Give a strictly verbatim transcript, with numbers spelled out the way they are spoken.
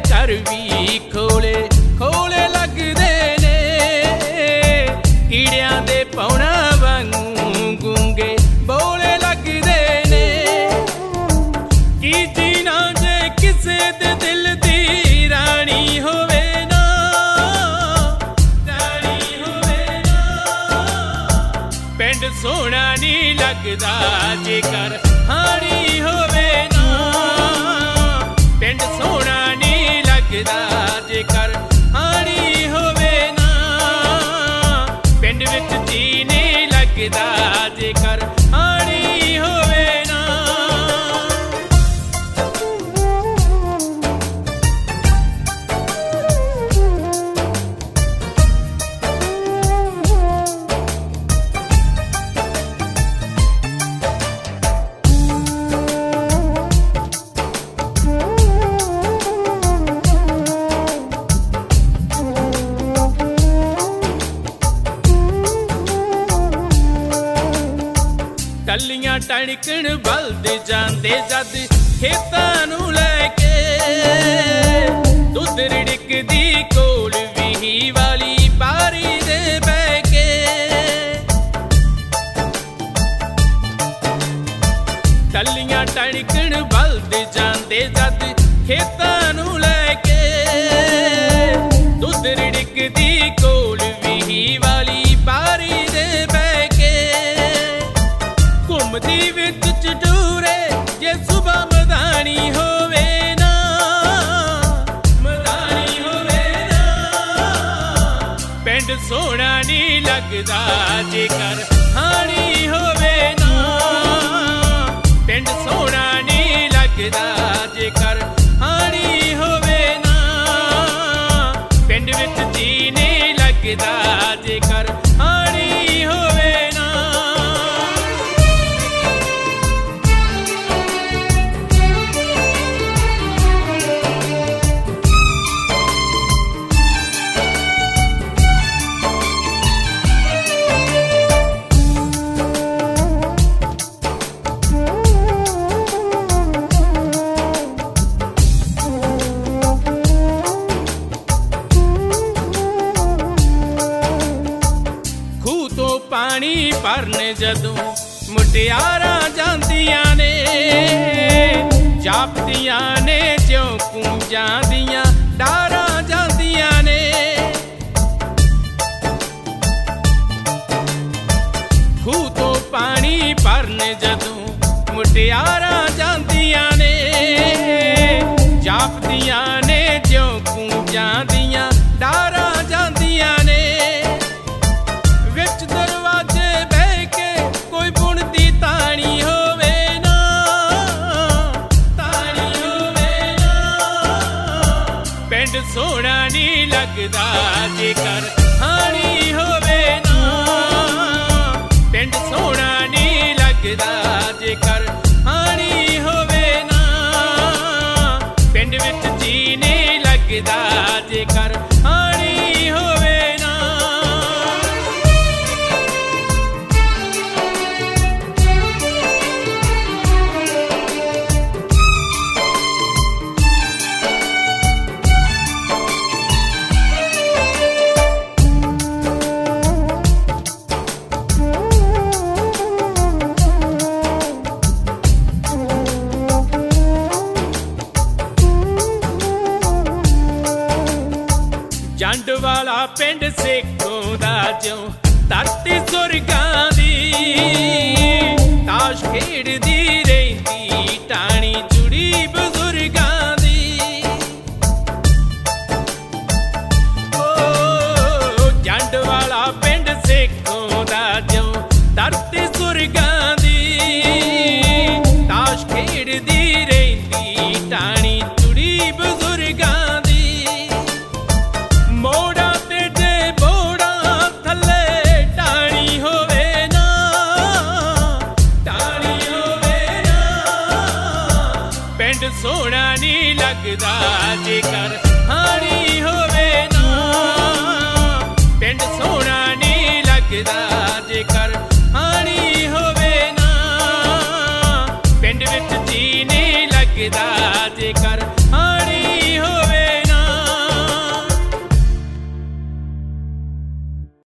कर भी खोले खोले लगदे ने कीड़ियां दे पौना वांगू गूंगे बोले लगदे ने की जीना जे किसे दे दिल दी रानी होवे ना रानी होवे ना पिंड सोहना नी लगदा जेकर हानी होवे ना पिंड सोहना नी लगदा जेकर हानी होवे ना पिंड विच जी नी लगदा जेकर हानी होवे ना। टल्लियां टणकण बलदे जांदे जद खेतां नूं लैके दुध रिड़कदी कोल वीही वाली बारी दे बह के टल्लियां टणकण बलदे जांदे जद खेतां नूं लैके दुध रिड़कदी कोल वीही वाली बारी दे बह घुमदी विच चटूरे जे सुबह मदानी होवे ना मदानी होवे ना पिंड सोहना नी लगदा जेकर हानी होवे ना पिंड सोहना नी लगदा जेकर हानी होवे ना पिंड विच जी नी लगदा जेकर हानी होवे ना। पानी भरने जदों मुटियारां जांदियां ने जापदियां ने ज्यों कूंजां दियां डारां जांदियां ने खूह तो पानी भरने जदों मुटियारां जांदियां ने जापदियां ने ज्यों कूंजां दियां डारां जांदियां ने विच दरवाजे बह के कोई बुनदी तानी होवे ना तानी होवे ना पिंड सोहना नी लगदा जेकर हानी होवे ना पिंड सोहना नी लगदा जेकर हानी होवे ना पिंड विच जी नी लगदा जेकर हानी होवे ना। जंड वाला पिंड सेखों दा ज्यों धरती सुरगां दी ताश खेड़दी रहिंदी टाणी जुड़ी बजुर्गां दी ओ जंड वाला पिंड सेखों दा ज्यों धरती सुरगां दी ताश खेड़दी रहिंदी टाणी जुड़ी बजुर्गां दी मोड़ा ते जे बोड़ा थले टाणी होवे ना टाणी होवे ना पिंड सोहना नी लगदा जेकर हानी होवे ना पिंड सोहना नी लगदा जेकर